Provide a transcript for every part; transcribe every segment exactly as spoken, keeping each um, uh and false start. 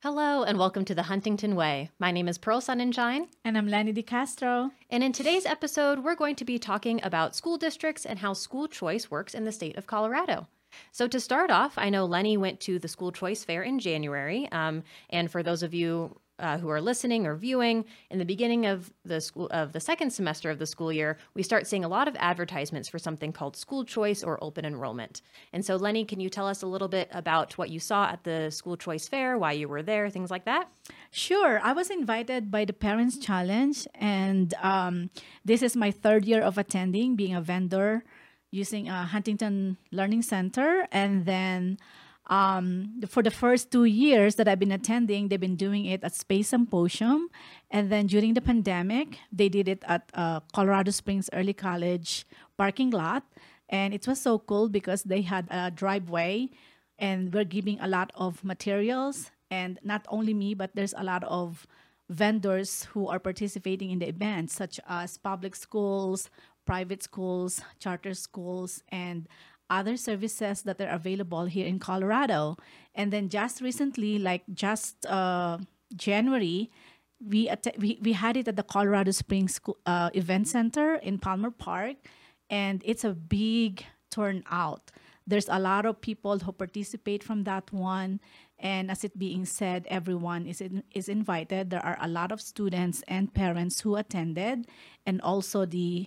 Hello and welcome to the Huntington Way. My name is Pearl Sunenshine. And I'm Lenny DeCastro. And in today's episode, we're going to be talking about school districts and how school choice works in the state of Colorado. So to start off, I know Lenny went to the school choice fair in January. Um, and for those of you uh, who are listening or viewing, in the beginning of the school of the second semester of the school year, we start seeing a lot of advertisements for something called school choice or open enrollment. And so, Lenny, can you tell us a little bit about what you saw at the school choice fair, why you were there, things like that? Sure. I was invited by the Parents Challenge, and um, this is my third year of attending, being a vendor using a Huntington Learning Center. And then um, for the first two years that I've been attending, they've been doing it at Space Symposium. And then during the pandemic, they did it at uh, Colorado Springs Early College parking lot. And it was so cool because they had a driveway and we're giving a lot of materials. And not only me, but there's a lot of vendors who are participating in the event, such as public schools, private schools, charter schools, and other services that are available here in Colorado. And then just recently, like just uh, January, we, att- we we had it at the Colorado Springs School, uh, Event Center in Palmer Park, and it's a big turnout. There's a lot of people who participate from that one. And as it being said, everyone is in, is invited. There are a lot of students and parents who attended, and also the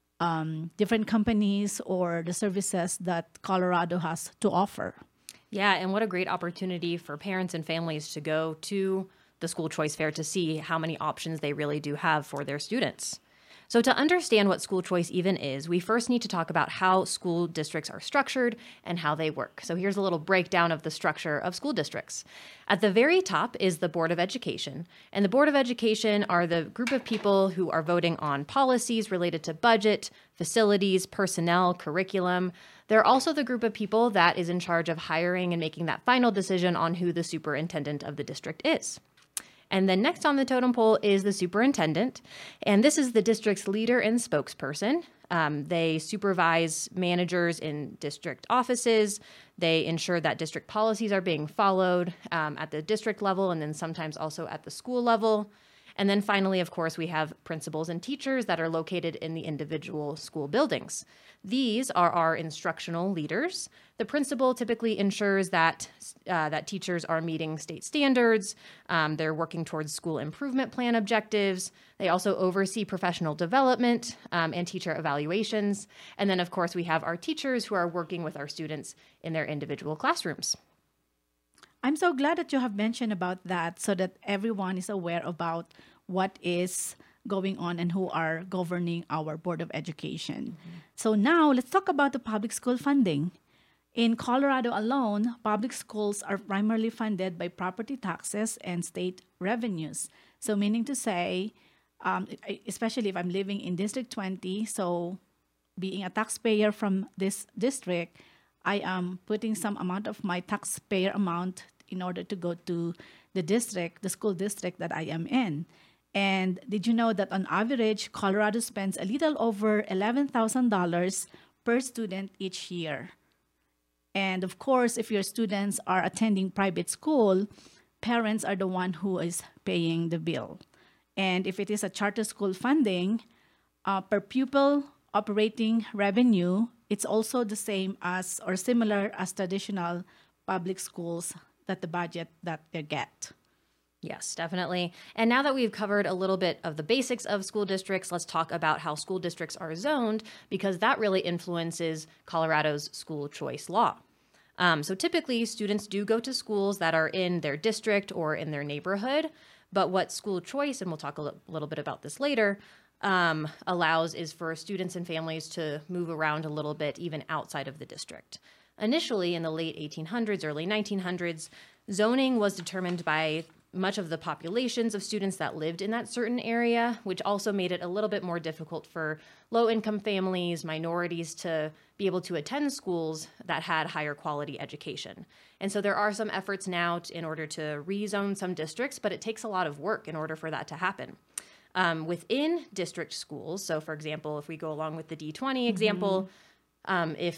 um, different companies or the services that Colorado has to offer. Yeah, and what a great opportunity for parents and families to go to the school choice fair to see how many options they really do have for their students. So to understand what school choice even is, we first need to talk about how school districts are structured and how they work. So here's a little breakdown of the structure of school districts. At the very top is the Board of Education. And the Board of Education are the group of people who are voting on policies related to budget, facilities, personnel, curriculum. They're also the group of people that is in charge of hiring and making that final decision on who the superintendent of the district is. And then next on the totem pole is the superintendent. And this is the district's leader and spokesperson. Um, they supervise managers in district offices. They ensure that district policies are being followed um, at the district level and then sometimes also at the school level. And then finally, of course, we have principals and teachers that are located in the individual school buildings. These are our instructional leaders. The principal typically ensures that uh, that teachers are meeting state standards. Um, they're working towards school improvement plan objectives. They also oversee professional development um, and teacher evaluations. And then, of course, we have our teachers who are working with our students in their individual classrooms. I'm so glad that you have mentioned about that so that everyone is aware about what is going on and who are governing our Board of Education. Mm-hmm. So now let's talk about the public school funding. In Colorado alone, public schools are primarily funded by property taxes and state revenues. So meaning to say, um, especially if I'm living in District twenty, so being a taxpayer from this district, I am putting some amount of my taxpayer amount in order to go to the district, the school district that I am in. And did you know that on average, Colorado spends a little over eleven thousand dollars per student each year? And of course, if your students are attending private school, parents are the one who is paying the bill. And if it is a charter school funding, uh, per pupil operating revenue, it's also the same as or similar as traditional public schools that the budget that they get. Yes, definitely. And now that we've covered a little bit of the basics of school districts, let's talk about how school districts are zoned, because that really influences Colorado's school choice law. Um, so typically, students do go to schools that are in their district or in their neighborhood. But what school choice, and we'll talk a l- little bit about this later, um, allows is for students and families to move around a little bit even outside of the district. Initially, in the late eighteen hundreds, early nineteen hundreds, zoning was determined by much of the populations of students that lived in that certain area, which also made it a little bit more difficult for low-income families, minorities to be able to attend schools that had higher quality education. And so there are some efforts now to, in order to rezone some districts, but it takes a lot of work in order for that to happen. Um, within district schools, so for example, if we go along with the D twenty example, mm-hmm. um, if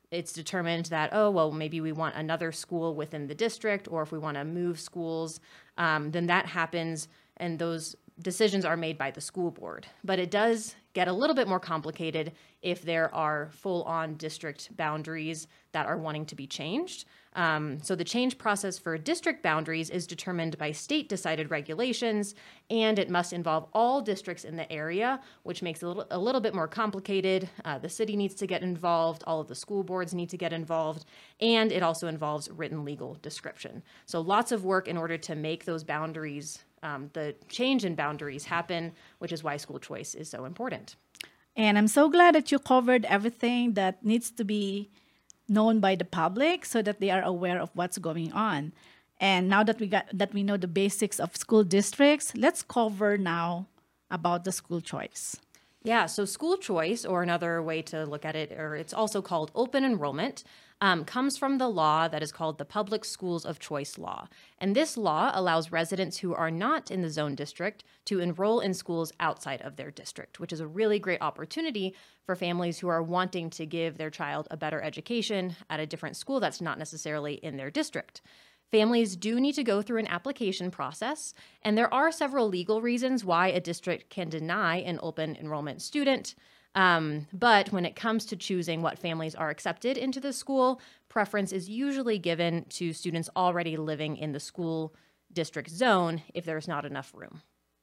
it's determined that, oh, well, maybe we want another school within the district, or if we want to move schools, um, then that happens, and those decisions are made by the school board. But it does get a little bit more complicated if there are full-on district boundaries that are wanting to be changed. Um, so the change process for district boundaries is determined by state-decided regulations, and it must involve all districts in the area, which makes it a little, a little bit more complicated. Uh, the city needs to get involved, all of the school boards need to get involved, and it also involves written legal description. So lots of work in order to make those boundaries, um, the change in boundaries happen, which is why school choice is so important. And I'm so glad that you covered everything that needs to be known by the public so that they are aware of what's going on. And now that we got that we know the basics of school districts, let's cover now about the school choice. Yeah, so school choice, or another way to look at it, or it's also called open enrollment, um, comes from the law that is called the Public Schools of Choice Law. And this law allows residents who are not in the zone district to enroll in schools outside of their district, which is a really great opportunity for families who are wanting to give their child a better education at a different school that's not necessarily in their district. Families do need to go through an application process, and there are several legal reasons why a district can deny an open enrollment student. Um, but when it comes to choosing what families are accepted into the school, preference is usually given to students already living in the school district zone if there's not enough room.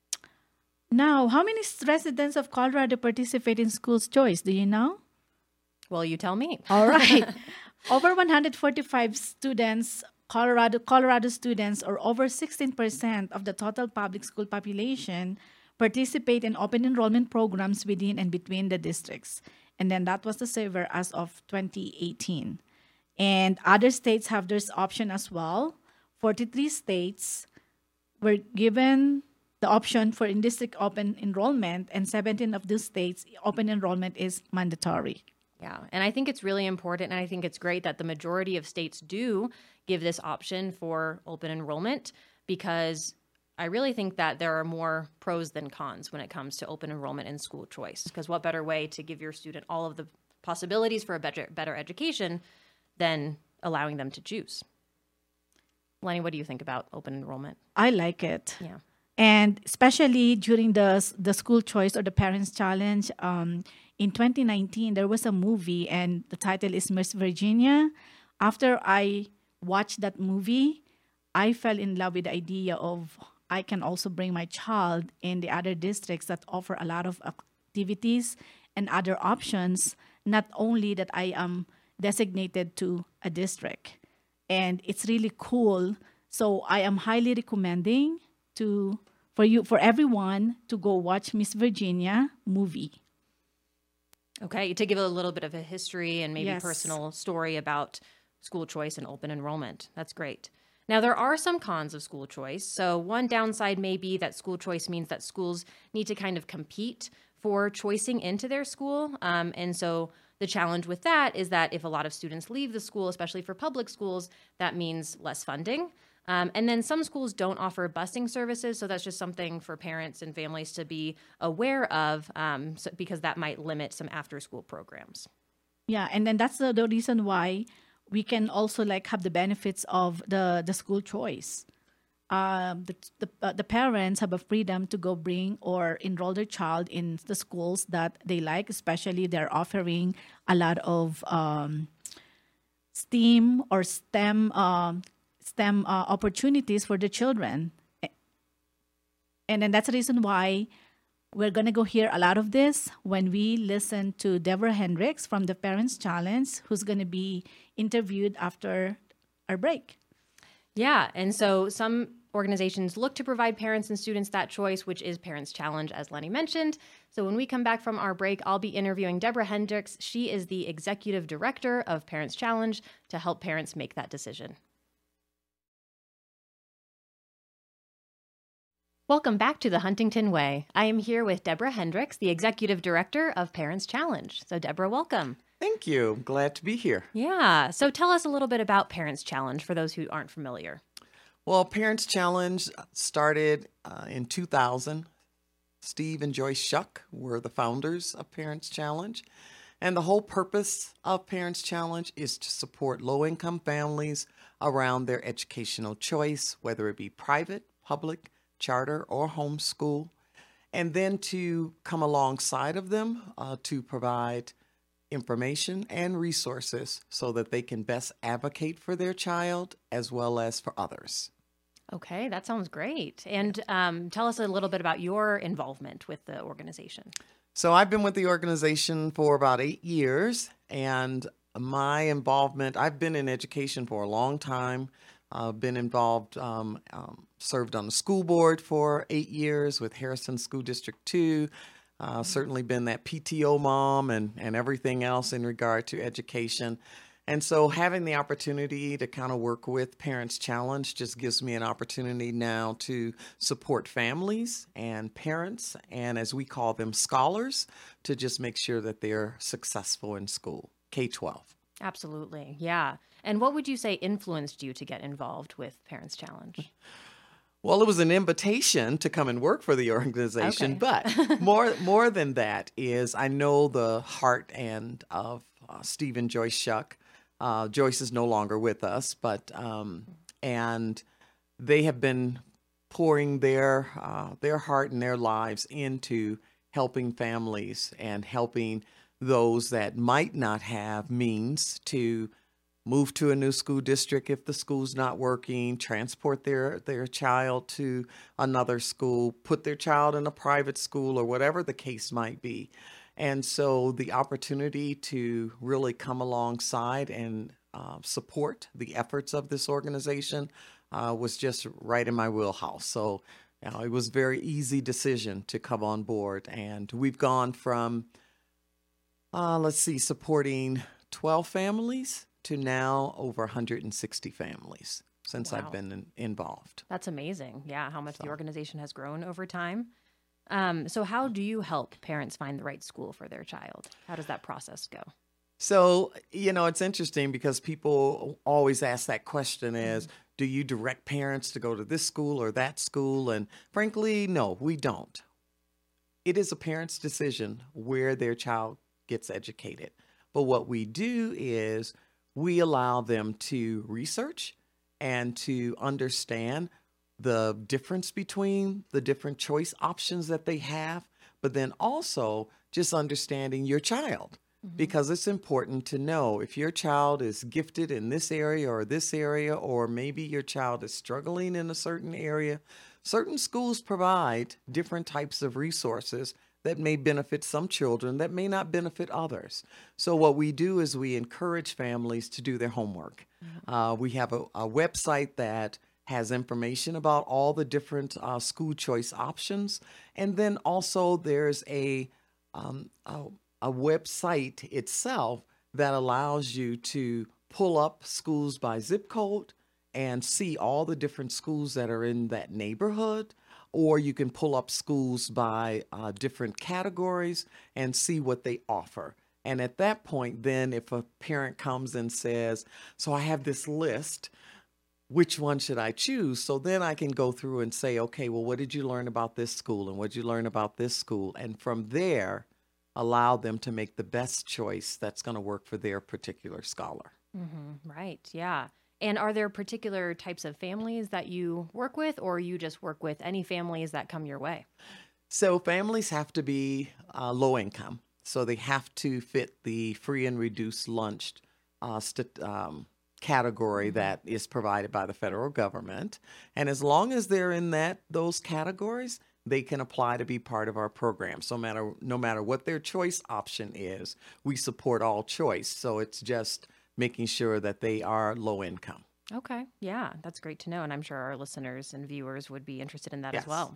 Now, how many residents of Colorado participate in school's choice? Do you know? Well, you tell me. All right. Over one hundred forty-five students, Colorado Colorado students, or over sixteen percent of the total public school population, participate in open enrollment programs within and between the districts. And then that was the survey as of twenty eighteen. And other states have this option as well. forty-three states were given the option for in-district open enrollment, and seventeen of these states, open enrollment is mandatory. Yeah, and I think it's really important, and I think it's great that the majority of states do give this option for open enrollment, because I really think that there are more pros than cons when it comes to open enrollment and school choice. Because what better way to give your student all of the possibilities for a better, better education than allowing them to choose? Lenny, what do you think about open enrollment? I like it. Yeah. And especially during the the school choice or the parents challenge, um, in twenty nineteen, there was a movie, and the title is Miss Virginia. After I watched that movie, I fell in love with the idea of I can also bring my child in the other districts that offer a lot of activities and other options, not only that I am designated to a district. And it's really cool. So I am highly recommending to for you for everyone to go watch Miss Virginia movie. Okay, to give a little bit of a history and maybe Yes. personal story about school choice and open enrollment. That's great. Now, there are some cons of school choice. So one downside may be that school choice means that schools need to kind of compete for choicing into their school. Um, and so the challenge with that is that if a lot of students leave the school, especially for public schools, that means less funding. Um, and then some schools don't offer busing services, so that's just something for parents and families to be aware of, um, so, because that might limit some after-school programs. Yeah, and then that's the, the reason why we can also like have the benefits of the, the school choice. Um, the the, uh, the parents have a freedom to go bring or enroll their child in the schools that they like, especially they're offering a lot of um, STEAM or STEM um, STEM uh, opportunities for the children. And then that's the reason why we're going to go hear a lot of this when we listen to Deborah Hendricks from the Parents Challenge, who's going to be interviewed after our break. Yeah, and so some organizations look to provide parents and students that choice, which is Parents Challenge, as Lenny mentioned. So when we come back from our break, I'll be interviewing Deborah Hendricks. She is the executive director of Parents Challenge to help parents make that decision. Welcome back to the Huntington Way. I am here with Deborah Hendricks, the Executive Director of Parents Challenge. So Deborah, welcome. Thank you. Glad to be here. Yeah. So tell us a little bit about Parents Challenge for those who aren't familiar. Well, Parents Challenge started uh, in two thousand. Steve and Joyce Shuck were the founders of Parents Challenge. And the whole purpose of Parents Challenge is to support low-income families around their educational choice, whether it be private, public, charter, or homeschool, and then to come alongside of them uh, to provide information and resources so that they can best advocate for their child as well as for others. Okay, that sounds great. And um, tell us a little bit about your involvement with the organization. So I've been with the organization for about eight years, and my involvement, I've been in education for a long time. I've been involved, um, um, served on the school board for eight years with Harrison School District two. Uh, certainly been that P T O mom and, and everything else in regard to education. And so having the opportunity to kind of work with Parents Challenge just gives me an opportunity now to support families and parents, and as we call them, scholars, to just make sure that they're successful in school, K twelve. Absolutely. Yeah. And what would you say influenced you to get involved with Parents Challenge? Well, it was an invitation to come and work for the organization, Okay. but more more than that is I know the heart and of uh, Steve and Joyce Shuck. Uh, Joyce is no longer with us, but um, and they have been pouring their uh, their heart and their lives into helping families and helping those that might not have means to move to a new school district if the school's not working, transport their, their child to another school, put their child in a private school, or whatever the case might be. And so the opportunity to really come alongside and uh, support the efforts of this organization uh, was just right in my wheelhouse. So you know, it was a very easy decision to come on board. And we've gone from, uh, let's see, supporting twelve families to now over one hundred sixty families since Wow. I've been in, involved. That's amazing. Yeah, how much the So. organization has grown over time. Um, so how do you help parents find the right school for their child? How does that process go? So, you know, it's interesting because people always ask that question is, do you direct parents to go to this school or that school? And frankly, no, we don't. It is a parent's decision where their child gets educated. But what we do is we allow them to research and to understand the difference between the different choice options that they have, but then also just understanding your child. Mm-hmm. Because it's important to know if your child is gifted in this area or this area, or maybe your child is struggling in a certain area. Certain schools provide different types of resources that may benefit some children that may not benefit others. So what we do is we encourage families to do their homework. Mm-hmm. Uh, we have a, a website that has information about all the different uh, school choice options. And then also there's a, um, a, a website itself that allows you to pull up schools by zip code and see all the different schools that are in that neighborhood. Or you can pull up schools by uh, different categories and see what they offer. And at that point, then if a parent comes and says, so I have this list, which one should I choose? So then I can go through and say, okay, well, what did you learn about this school? And what did you learn about this school? And from there, allow them to make the best choice that's going to work for their particular scholar. Mm-hmm. Right. Yeah. And are there particular types of families that you work with, or you just work with any families that come your way? So families have to be uh, low income. So they have to fit the free and reduced lunch uh, st- um, category that is provided by the federal government. And as long as they're in that those categories, they can apply to be part of our program. So matter, no matter what their choice option is, we support all choice. So it's just making sure that they are low income. Okay. Yeah, that's great to know. And I'm sure our listeners and viewers would be interested in that Yes. as well.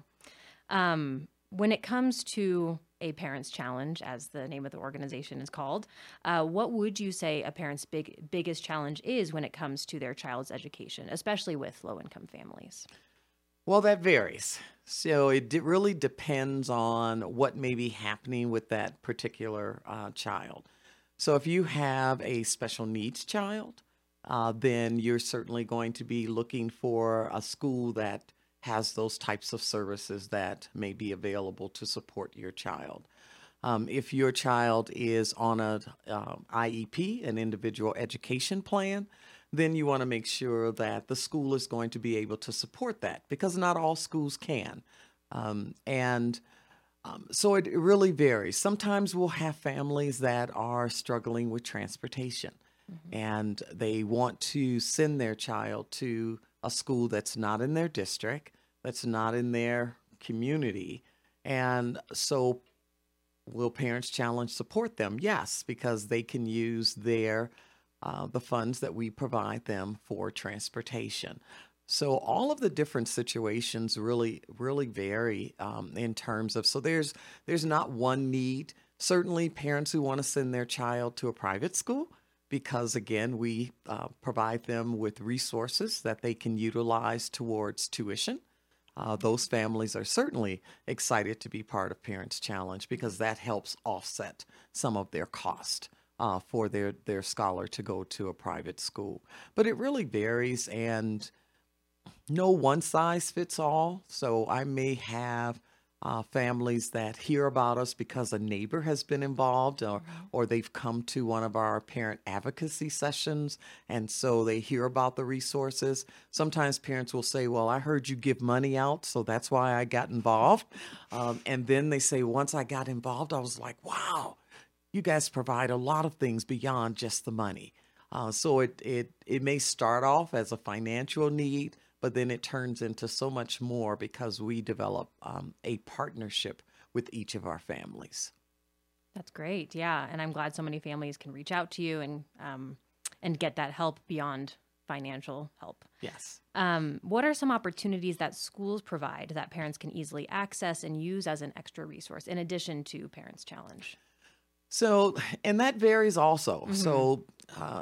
Um, when it comes to a Parents Challenge, as the name of the organization is called, uh, what would you say a parent's big biggest challenge is when it comes to their child's education, especially with low-income families? Well, that varies. So it de- really depends on what may be happening with that particular uh, child. So if you have a special needs child, uh, then you're certainly going to be looking for a school that has those types of services that may be available to support your child. Um, if your child is on a um, I E P, an individual education plan, then you want to make sure that the school is going to be able to support that because not all schools can. Um, and um, so it it really varies. Sometimes we'll have families that are struggling with transportation and they want to send their child to a school that's not in their district, that's not in their community. And so will Parents Challenge support them? Yes, because they can use their uh, the funds that we provide them for transportation. So all of the different situations really really vary um, in terms of so there's there's not one need. Certainly, parents who want to send their child to a private school because again we uh, provide them with resources that they can utilize towards tuition. Uh, those families are certainly excited to be part of Parents Challenge because that helps offset some of their cost uh, for their, their scholar to go to a private school. But it really varies and no one size fits all. So I may have uh, families that hear about us because a neighbor has been involved or, or they've come to one of our parent advocacy sessions. And so they hear about the resources. Sometimes parents will say, well, I heard you give money out, so that's why I got involved. Um, and then they say, once I got involved, I was like, wow, you guys provide a lot of things beyond just the money. Uh, so it, it, it may start off as a financial need, but then it turns into so much more because we develop um, a partnership with each of our families. That's great. Yeah. And I'm glad so many families can reach out to you and um, and get that help beyond financial help. Yes. Um, what are some opportunities that schools provide that parents can easily access and use as an extra resource in addition to Parents Challenge? So, and that varies also. Mm-hmm. So, uh,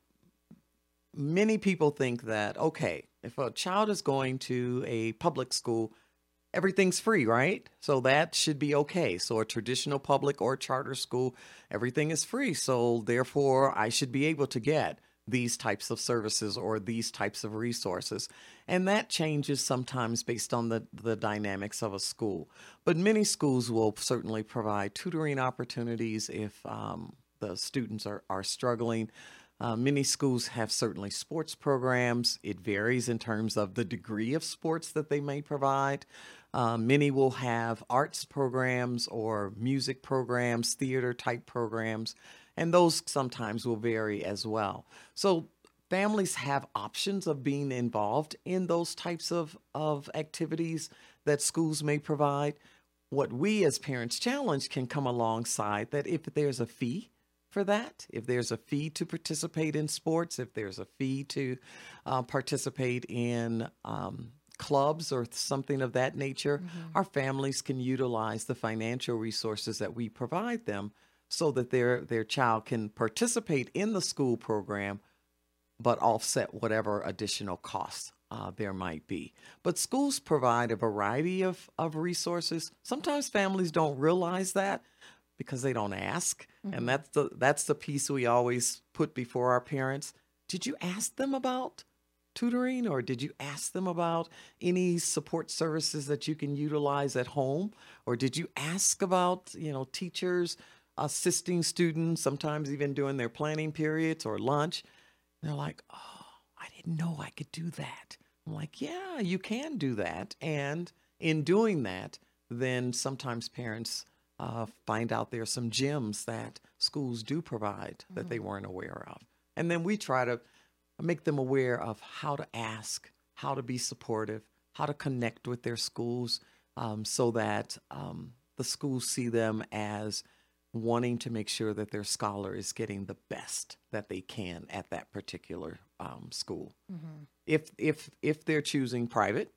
many people think that, okay, if a child is going to a public school, everything's free, right? So that should be okay. So a traditional public or charter school, everything is free. So therefore, I should be able to get these types of services or these types of resources. And that changes sometimes based on the, the dynamics of a school. But many schools will certainly provide tutoring opportunities if um, the students are, are struggling. Uh, many schools have certainly sports programs. It varies in terms of the degree of sports that they may provide. Uh, many will have arts programs or music programs, theater type programs, and those sometimes will vary as well. So families have options of being involved in those types of, of activities that schools may provide. What we as Parents Challenge can come alongside that if there's a fee for that, if there's a fee to participate in sports, if there's a fee to uh, participate in um, clubs or something of that nature, mm-hmm. our families can utilize the financial resources that we provide them so that their their child can participate in the school program, but offset whatever additional costs uh, there might be. But schools provide a variety of, of resources. Sometimes families don't realize that because they don't ask. Mm-hmm. And that's the that's the piece we always put before our parents. Did you ask them about tutoring, or did you ask them about any support services that you can utilize at home? Or did you ask about, you know, teachers assisting students, sometimes even during their planning periods or lunch? And they're like, oh, I didn't know I could do that. I'm like, yeah, you can do that. And in doing that, then sometimes parents Uh, find out there are some gems that schools do provide that mm-hmm. they weren't aware of. And then we try to make them aware of how to ask, how to be supportive, how to connect with their schools um, so that um, the schools see them as wanting to make sure that their scholar is getting the best that they can at that particular um, school. Mm-hmm. If, if, if they're choosing private,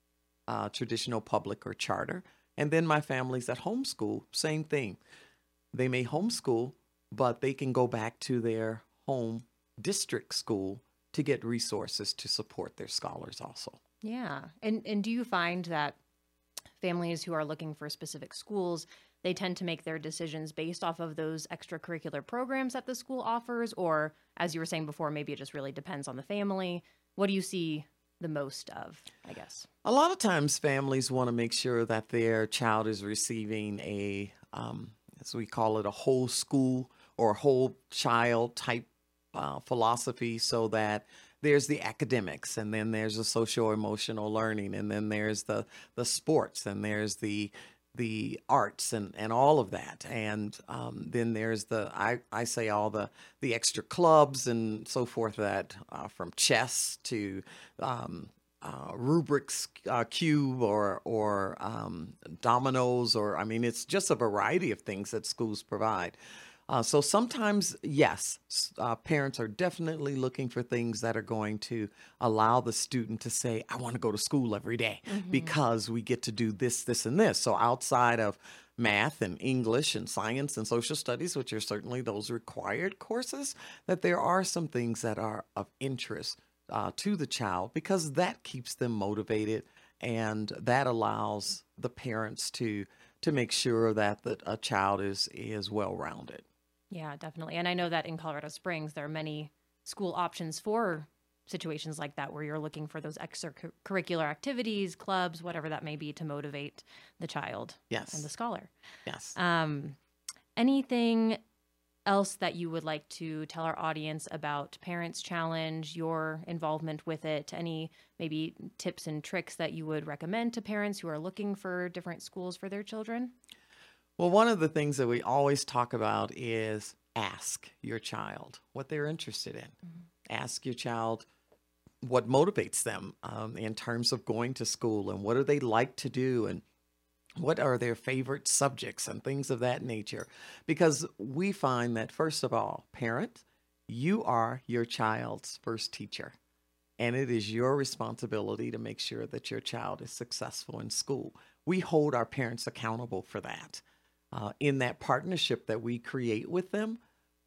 uh, traditional public or charter, and then my families that homeschool, same thing. They may homeschool, but they can go back to their home district school to get resources to support their scholars also. Yeah. And and do you find that families who are looking for specific schools, they tend to make their decisions based off of those extracurricular programs that the school offers? Or as you were saying before, maybe it just really depends on the family. What do you see the most of, I guess? A lot of times families want to make sure that their child is receiving a um, as we call it, a whole school or whole child type uh, philosophy, so that there's the academics, and then there's the social emotional learning, and then there's the the sports, and there's the the arts, and, and all of that. And um, then there's the, I, I say all the, the extra clubs and so forth, that uh, from chess to um, uh, Rubik's uh, Cube, or, or um, dominoes, or, I mean, it's just a variety of things that schools provide. Uh, so sometimes, yes, uh, parents are definitely looking for things that are going to allow the student to say, I want to go to school every day mm-hmm. because we get to do this, this, and this. So outside of math and English and science and social studies, which are certainly those required courses, that there are some things that are of interest uh, to the child, because that keeps them motivated, and that allows the parents to to make sure that the, a child is is well-rounded. Yeah, definitely. And I know that in Colorado Springs, there are many school options for situations like that, where you're looking for those extracurricular activities, clubs, whatever that may be, to motivate the child yes. and the scholar. Yes. Um, anything else that you would like to tell our audience about Parents Challenge, your involvement with it? Any maybe tips and tricks that you would recommend to parents who are looking for different schools for their children? Well, one of the things that we always talk about is ask your child what they're interested in. Mm-hmm. Ask your child what motivates them um, in terms of going to school, and what do they like to do, and what are their favorite subjects, and things of that nature. Because we find that, first of all, parent, you are your child's first teacher. And it is your responsibility to make sure that your child is successful in school. We hold our parents accountable for that. Uh, in that partnership that we create with them,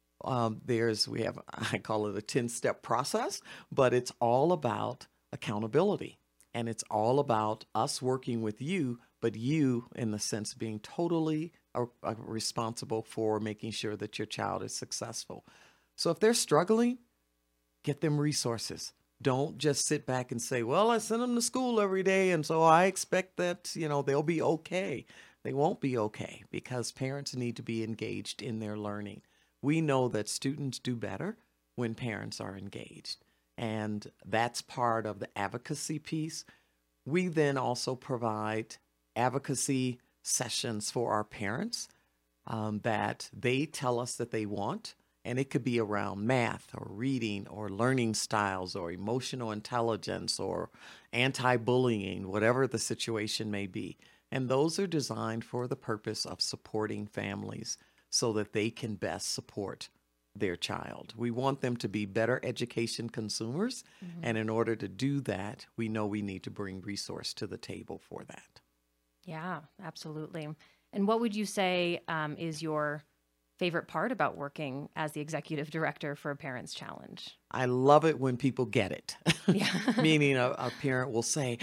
um, there's, we have, I call it a ten-step process, but it's all about accountability. And it's all about us working with you, but you, in the sense, being totally uh, uh, responsible for making sure that your child is successful. So if they're struggling, get them resources. Don't just sit back and say, well, I send them to school every day, and so I expect that, you know, they'll be okay. They won't be okay, because parents need to be engaged in their learning. We know that students do better when parents are engaged, and that's part of the advocacy piece. We then also provide advocacy sessions for our parents um, that they tell us that they want. And it could be around math or reading or learning styles or emotional intelligence or anti-bullying, whatever the situation may be. And those are designed for the purpose of supporting families so that they can best support their child. We want them to be better education consumers. Mm-hmm. And in order to do that, we know we need to bring resource to the table for that. Yeah, absolutely. And what would you say um, is your favorite part about working as the executive director for Parents Challenge? I love it when people get it. Yeah. Meaning a, a parent will say,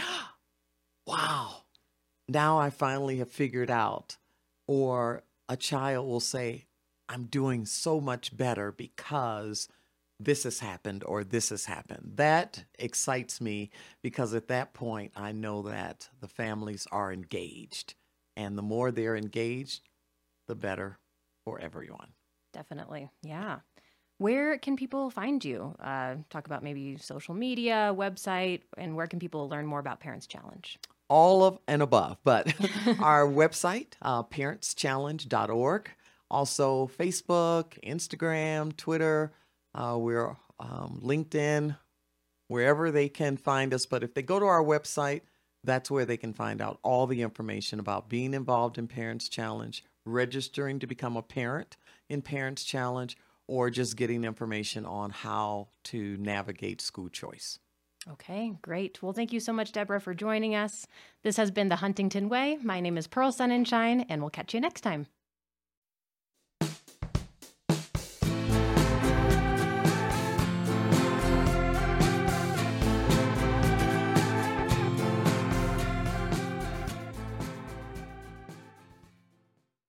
wow, now I finally have figured out. Or a child will say, I'm doing so much better because this has happened or this has happened. That excites me, because at that point, I know that the families are engaged. And the more they're engaged, the better for everyone. Definitely. Yeah. Where can people find you? Uh, talk about maybe social media, website, and where can people learn more about Parents Challenge? All of and above, but our website, uh, parents challenge dot org. Also Facebook, Instagram, Twitter, uh, we're um, LinkedIn, wherever they can find us. But if they go to our website, that's where they can find out all the information about being involved in Parents Challenge, registering to become a parent in Parents Challenge, or just getting information on how to navigate school choice. Okay, great. Well, thank you so much, Deborah, for joining us. This has been the Huntington Way. My name is Pearl Sunshine, and we'll catch you next time.